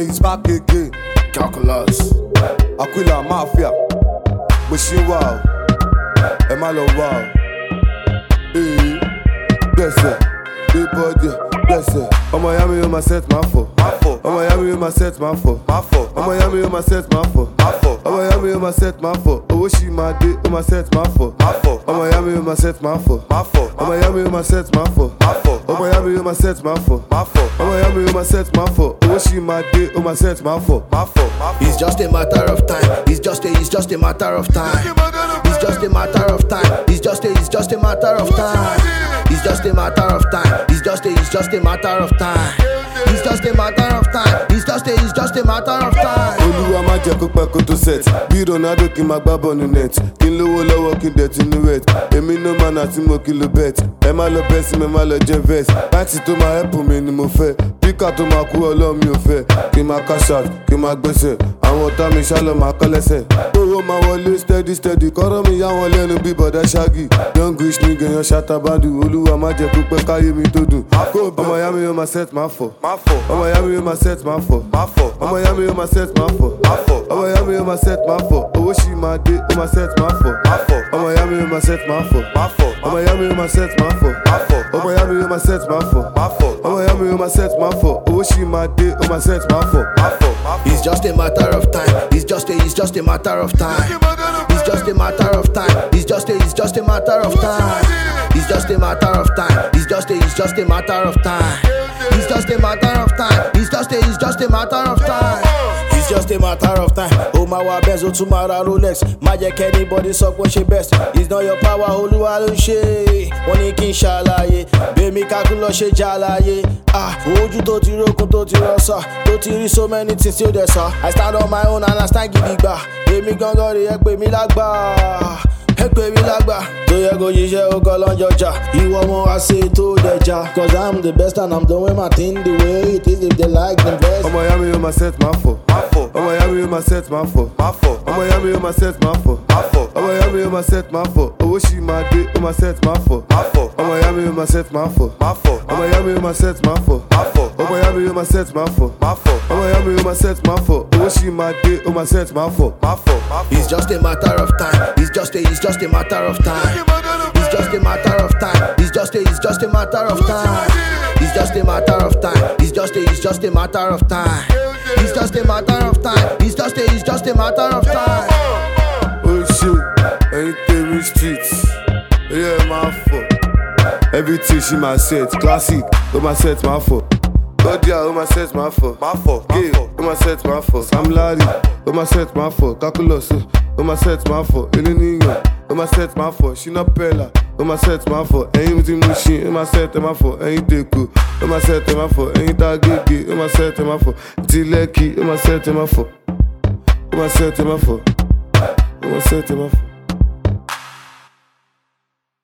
he's back again. Calculus. Aquila Mafia. Machine wow. Emalo wow. Hey, bless it. Big body, bless it. I'm Miami with my set, my fault. I'm Miami with my set, my fault. I'm Miami with my set, my fault. I'm Miami with my set, my fault. Oh, she my dick with my set, my fault. I'm Miami with my set, my fault. I'm Miami with my set, my fault. I'm Miami with my set, my fault. I'm Miami with my set, my fault. Oh, she my dick with my set, my fault. It's just a matter of time. It's just a matter of time. It's just a matter of time. It's just a matter of time. It's just a matter of time. It's just a matter of time. It's just a matter of time. It's just a matter of time. Olúwa má jẹ́ kó pẹ́ kó tó set. Bí Ronaldo kí n máa gbá bọ́ọ̀lù net. Kí n lówó lọ́wọ́ kí n dẹ̀ tún ní wet. Èmi no man àti mo kí lo bet. Ẹ má lọ bẹ́ sí mi, má lọ jẹ́ vest. Láti tó máa help mi ni mo fẹ́. Píkà tó máa kú ọlọ́run mi ò fẹ́. Kí n máa cash out, kí n máa gbẹ́sẹ̀. Àwọn ọ̀tá mi ṣálọ̀ máa kọ́ lẹ́sẹ̀. Owó máa wọlé steady. Kọ́rọ́ mi yá wọn lẹ́nu bí bọ̀dá ṣáàgì. Young rich nigga yan ṣàtàbádù. Olúwa má jẹ́ kó pẹ́ káyé mi tó dùn. Ọmọ ìyá mi yóò máa set máa fọ̀. Ọmọ ìyá mi yóò máa set máa fọ̀. Ọmọ ìyá mi yóò máa set máa fọ̀. Ọmọ ìyá mi yóò máa set máa fọ̀. Owó ṣì máa dé, ó máa set máa fọ̀. Ọmọ ìyá mi yóò máa set máa fọ̀. Ọmọ ìyá mi yóò máa set máa fọ̀. Ọmọ ìyá mi yóò máa set máa fọ̀. Ọmọ ìyá mi yóò máa set máa fọ̀. Owó ṣì máa dé, ó máa set máa fọ̀. It's just a matter of time. It's just a matter of time. It's just a matter of time. It's just a matter of time. It's just a matter of time. It's just a matter of time. It's just a matter of time. It's just a matter of time. It's just a matter of time. Oh my wa Benz, oh tomorrow Rolex. Má jẹ́ kí anybody sọ pé ṣe best. It's not your power, Olúwa ló ṣe. Wọ́n ní kí n ṣàlàyé. Bẹ́ẹ̀mi Calculus ṣe jàlàyé. Ojú tó ti rókun tó ti rọ́ṣà. Tó ti rí so many things tí ó dẹ̀ sọ. I stand on my own and I stand gidigba. Èmi gangan rè é pè mí lágbà. Ẹ pè mí lágbà. Tó yẹ kó yíṣẹ́ ó kọ́ lọ́njọ́jà. Ìwọ wọn wá ṣe tó dẹja. Cause I'm the best and I'm doing my thing the way it is. If they like them best. Ọmọ ìyá mi yóò máa set máa fọ̀. Ọmọ ìyá mi yóò máa set máa fọ̀. Ọmọ ìyá mi yóò máa set máa fọ̀. Ọmọ ìyá mi yóò máa set máa fọ̀. Owó ṣì máa dé, ó máa set máa fọ̀. Ọmọ ìyá mi yóò máa set máa fọ̀. Ọmọ ìyá mi yóò máa set máa fọ̀. Ọmọ ìyá mi yóò máa set máa fọ̀. Ọmọ ìyá mi yóò máa set máa fọ̀. Owó ṣì máa dé, ó máa set máa fọ̀. It's just a matter of time. It's just a matter of time. It's just a matter of time. It's just a matter of time. It's just a matter of time. It's just a matter of time. It's just a matter of time. It's just a matter of time. Oh shit, anything with streets. Yeah, my fault. Everything she my set, classic. Oh my set, my fault. Godia, oh my set, my fault. Gay, oh my set, my fault. Sam Larry, oh my set, my fault. Calculus, oh my set, my fault. Eleniyo, oh my set, my fault. Shina Pella, oh my set, my fault. Ain't with the machine, oh my set, my fault. Ain't Deku, oh my set, my fault. Ain't Dagigi, oh my set, my fault. Tileki, oh my set, my fault. Oh my set, my fault. Oh my set, my fault.